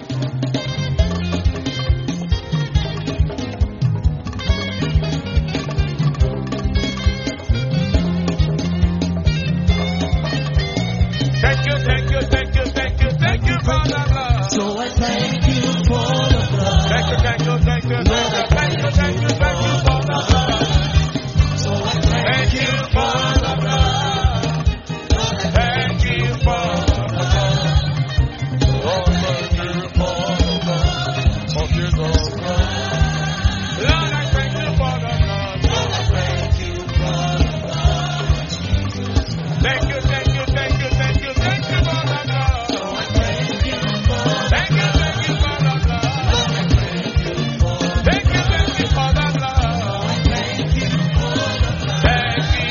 Thank you, thank you, thank you, thank you, thank you for the blood. So I thank you for the blood. Thank you, thank you, thank you, thank you, thank you, thank you, thank you for the blood. So I thank you for the blood. Thank you for the blood. Lord, thank you for the blood of Jesus Christ. Lord, I thank you for the blood. Lord, I thank you for the blood. Thank you, thank you, thank you, thank you, thank you for the blood. So I thank you for the Thank you, thank you for the blood. Lord, I thank you for the Thank you, thank you for the blood. thank you for the Thank you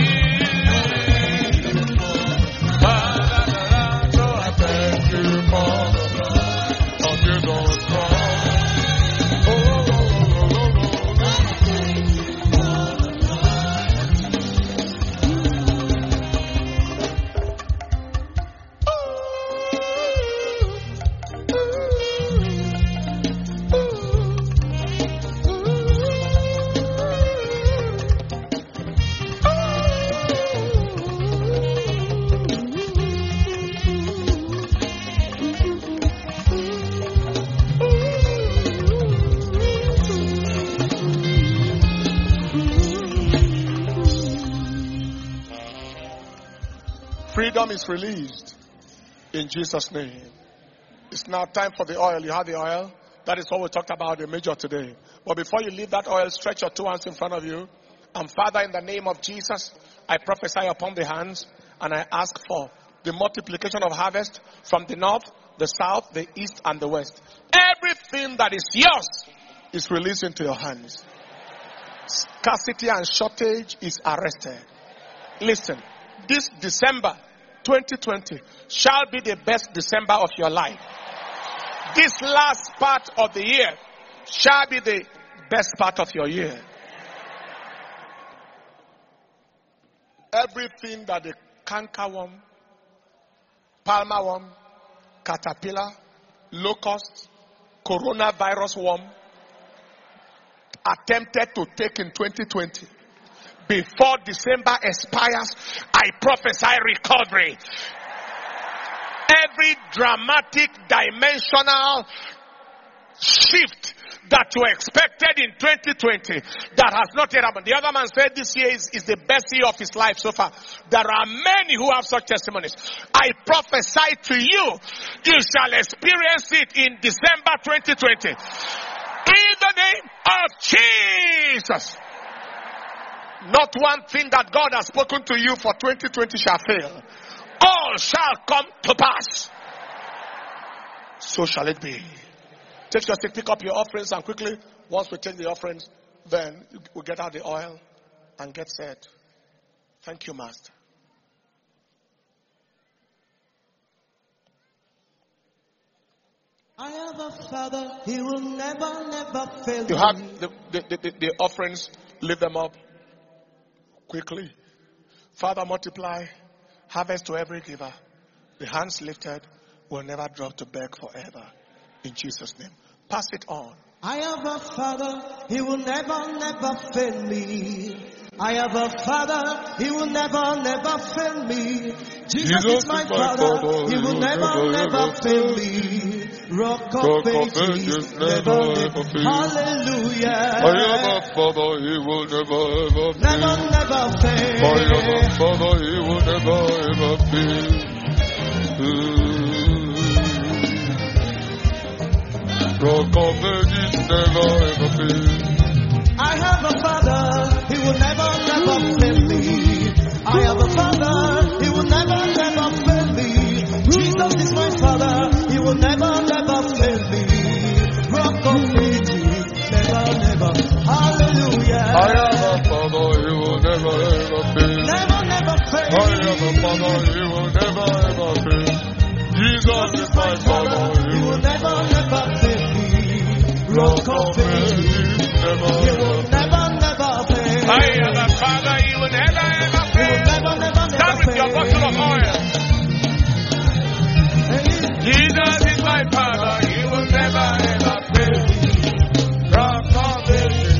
for the blood. So I thank you for the blood of Jesus Christ. Oh, oh, oh, oh, oh, Freedom is released in Jesus' name. It's now time for the oil. You have the oil. That is what we talked about, the major today. But before you leave that oil, stretch your two hands in front of you. And Father, in the name of Jesus, I prophesy upon the hands and I ask for the multiplication of harvest from the north, the south, the east, and the west. Everything that is yours is released into your hands. Scarcity and shortage is arrested. Listen, this December twenty twenty shall be the best December of your life. This last part of the year shall be the best part of your year. Everything that the cankerworm, palmer worm, caterpillar, locust, coronavirus worm attempted to take in twenty twenty, before December expires, I prophesy recovery. Every dramatic dimensional shift that you expected in twenty twenty that has not yet happened. The other man said this year is, is the best year of his life so far. There are many who have such testimonies. I prophesy to you, you shall experience it in December twenty twenty. In the name of Jesus. Not one thing that God has spoken to you for twenty twenty shall fail. All shall come to pass. So shall it be. Take your stick, pick up your offerings, and quickly, once we take the offerings, then we get out the oil and get set. Thank you, Master. I have a Father, He will never, never fail me. You have the, the, the, the offerings, lift them up quickly. Father, multiply harvest to every giver. The hands lifted will never drop to beg forever. In Jesus' name. Pass it on. I have a Father, He will never, never fail me. I have a Father, He will never, never fail me. Jesus, Jesus is my Father, He will never, never fail me. Rock of Rock of ages, ages, never, never, never ever fail. Hallelujah. I am a Father, He will never ever Never, fail. never I am a fail. Father, He will never ever fail. Rock of ages, never ever fail. I have a Father, He will never, never fail me. I have a Father, He will never, never fail me. Jesus is my Father, He will never, never fail me. Rock of ages, never, never. Hallelujah. I am a Father, He will never ever fail. Never, never fail. I am a Father, He will never ever fail. Jesus is my Father, He will never, never fail me. Rock of ages, never He will never, never fail. I am a Father, He will never ever He will fail. never, never, never Stand with your bottle of oil. Jesus is my Father, He will never ever fail. Rock of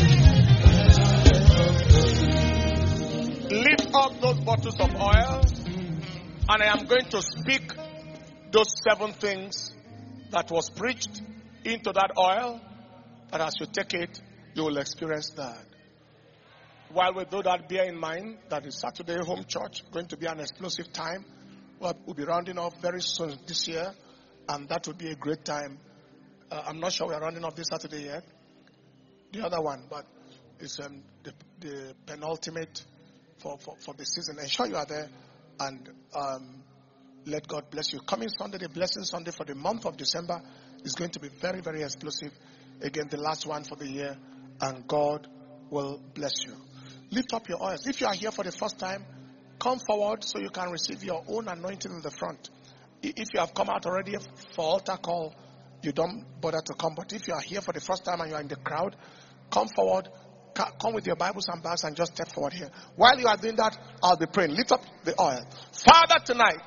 ages. Lift up those bottles of oil, and I am going to speak those seven things that was preached into that oil, and as you take it, you will experience that. While we do that, bear in mind that the Saturday home church going to be an explosive time. Well, we'll be rounding off very soon this year, and that will be a great time. Uh, I'm not sure we are rounding off this Saturday yet. The other one, but it's um, the, the penultimate for, for, for the season. Ensure you are there, and um, let God bless you. Coming Sunday, the blessing Sunday for the month of December is going to be very, very explosive. Again, the last one for the year, and God will bless you. Lift up your oils. If you are here for the first time, come forward so you can receive your own anointing in the front. If you have come out already for altar call, you don't bother to come. But if you are here for the first time and you are in the crowd, come forward. Come with your Bibles and bags and just step forward here. While you are doing that, I'll be praying. Lift up the oil. Father, tonight,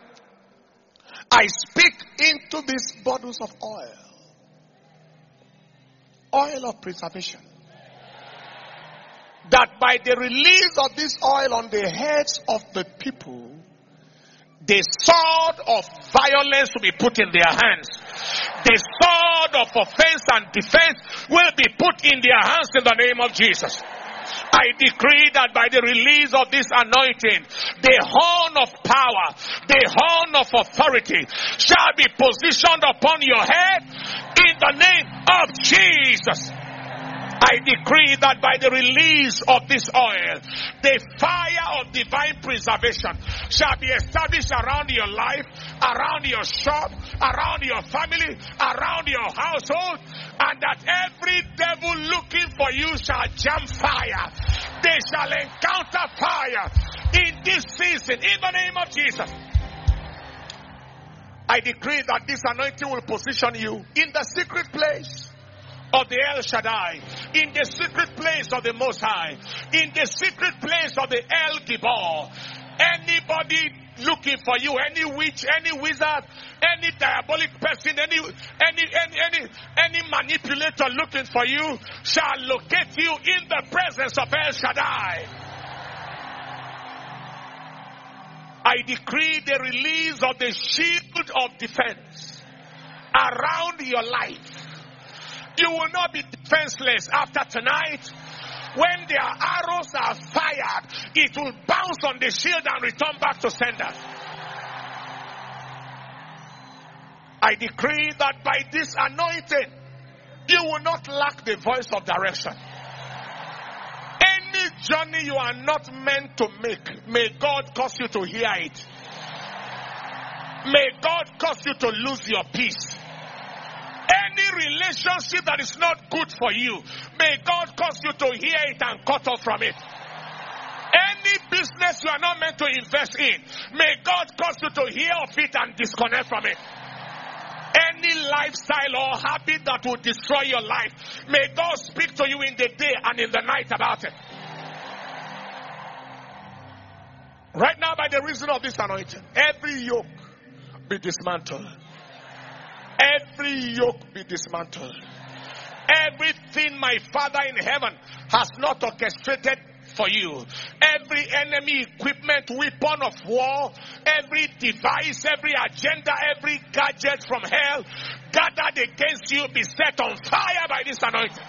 I speak into these bottles of oil. Oil of preservation. That by the release of this oil on the heads of the people, the sword of violence will be put in their hands. The sword of offense and defense will be put in their hands in the name of Jesus. I decree that by the release of this anointing, the horn of power, the horn of authority shall be positioned upon your head in the name of Jesus. I decree that by the release of this oil, the fire of divine preservation shall be established around your life, around your shop, around your family, around your household, and that every devil looking for you shall jump fire. They shall encounter fire in this season, in the name of Jesus. I decree that this anointing will position you in the secret place of the El Shaddai, in the secret place of the Most High, in the secret place of the El Gibor. Anybody looking for you, any witch, any wizard, any diabolic person, any any any any, any manipulator looking for you shall locate you in the presence of El Shaddai. I decree the release of the shield of defense around your life. You will not be defenseless after tonight. When their arrows are fired, it will bounce on the shield and return back to sender. I decree that by this anointing, you will not lack the voice of direction. Any journey you are not meant to make, may God cause you to hear it. May God cause you to lose your peace. Any relationship that is not good for you, may God cause you to hear it and cut off from it. Any business you are not meant to invest in, may God cause you to hear of it and disconnect from it. Any lifestyle or habit that will destroy your life, may God speak to you in the day and in the night about it. Right now, by the reason of this anointing, every yoke be dismantled. Every yoke be dismantled. Everything my Father in heaven has not orchestrated for you. Every enemy equipment, weapon of war, every device, every agenda, every gadget from hell gathered against you be set on fire by this anointing.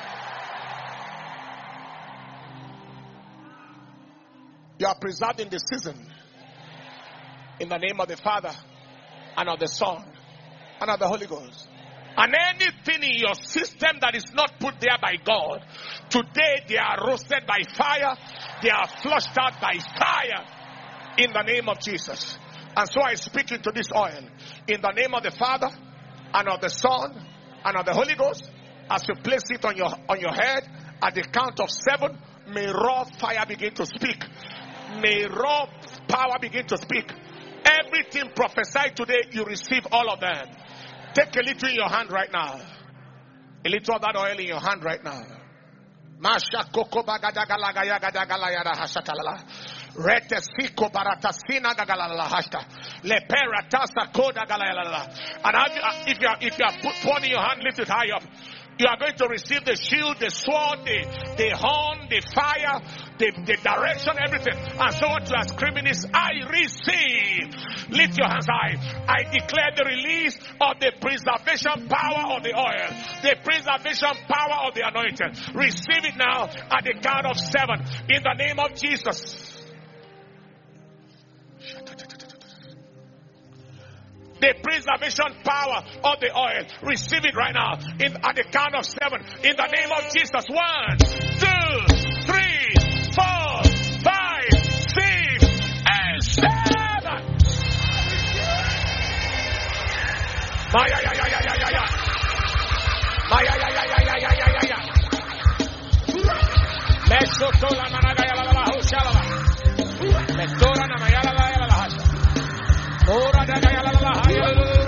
You are preserved in the season. In the name of the Father, and of the Son, and of the Holy Ghost. And anything in your system that is not put there by God, today they are roasted by fire. They are flushed out by fire. In the name of Jesus. And so I speak into this oil. In the name of the Father, and of the Son, and of the Holy Ghost. As you place it on your, on your head, at the count of seven, may raw fire begin to speak. May raw power begin to speak. Everything prophesied today, you receive all of them. Take a little in your hand right now. A little of that oil in your hand right now. Masha koko bagadagala gayagala yada hashatalala. Retesiko baratasina gagalala hashta. Leperatasa koda galayala. And if you are, if you have put one in your hand, lift it high up. You are going to receive the shield, the sword, the, the horn, the fire, the, the direction, everything. And so what you are screaming is, I receive. Lift your hands high. I declare the release of the preservation power of the oil. The preservation power of the anointing. Receive it now at the count of seven. In the name of Jesus. The preservation power of the oil. Receive it right now. In, at the count of seven. In the name of Jesus. One, two, three, four, five, six, and seven. Maya, ya, ya, ya, ya, ya, ya. Maya, ya, ya, ya, ya, ya, ya, ya, ya. Mesotola managaya la la hoshala. Metora na mayala la la la hasha. Ora da ya la la haya.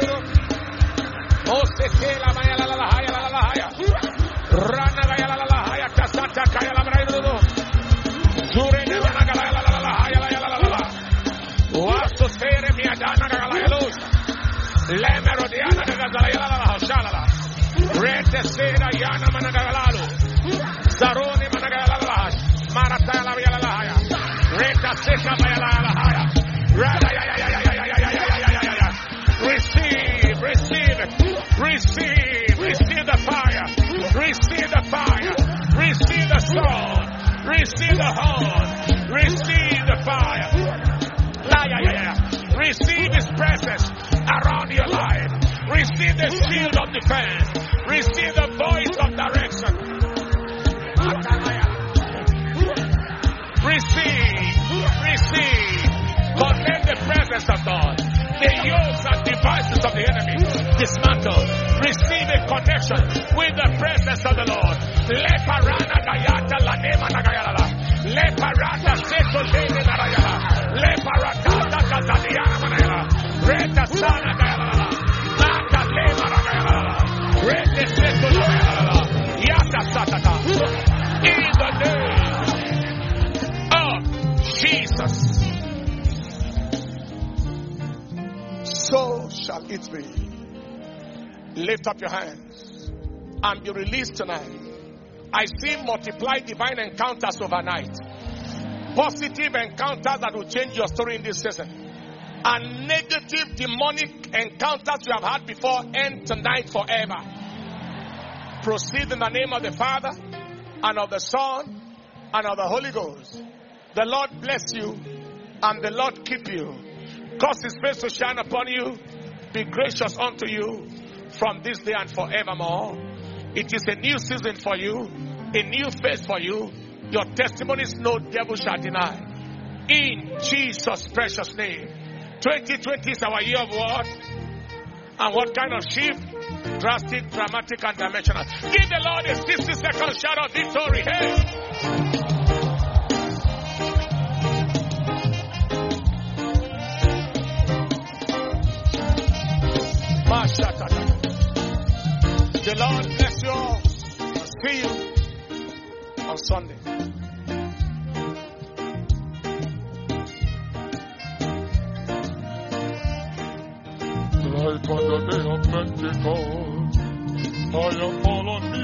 Mose ke la mayala la la haya la la haya. Rana ga ya la la haya kasata kaya la marayo. Jure na ga la la la haya la la la la. Waso sere mi adana ga la la. Le merodiana ga la la la hashala la. Rete sera yana managalalu. Zaroni managala. Marata la la la haya. Reta seka la la haya. Rada ya ya ya ya ya ya ya ya ya. Receive, receive it. Receive, receive the fire. Receive the fire. Receive the sword. Receive the horn. Receive the fire. La ya ya ya. Receive His presence around your life. Receive the shield of defense. Receive the voice of direction. Receive, receive. Condemn the presence of God. The yokes and devices of the enemy dismantle. Receive a connection with the presence of the Lord. Le parana gayata la nema nagayala. Le parata seto lene narayala. Le parata kazadiana manayala. Reta sana gayala. Mata lema nagayala. Rete seto nagayala. Yata satata. In the name of Jesus. So shall it be. Lift up your hands and be released tonight. I see multiplied divine encounters overnight. Positive encounters that will change your story in this season. And negative demonic encounters you have had before end tonight forever. Proceed in the name of the Father and of the Son and of the Holy Ghost. The Lord bless you and the Lord keep you. Cause His face to shine upon you. Be gracious unto you from this day and forevermore. It is a new season for you. A new phase for you. Your testimonies no devil shall deny. In Jesus' precious name. twenty twenty is our year of what? And what kind of shift? Drastic, dramatic, and dimensional. Give the Lord a sixty second shout of victory. Hey! The Lord bless you all. See you on Sunday. Like on the day of Pentecost, fire fall on me.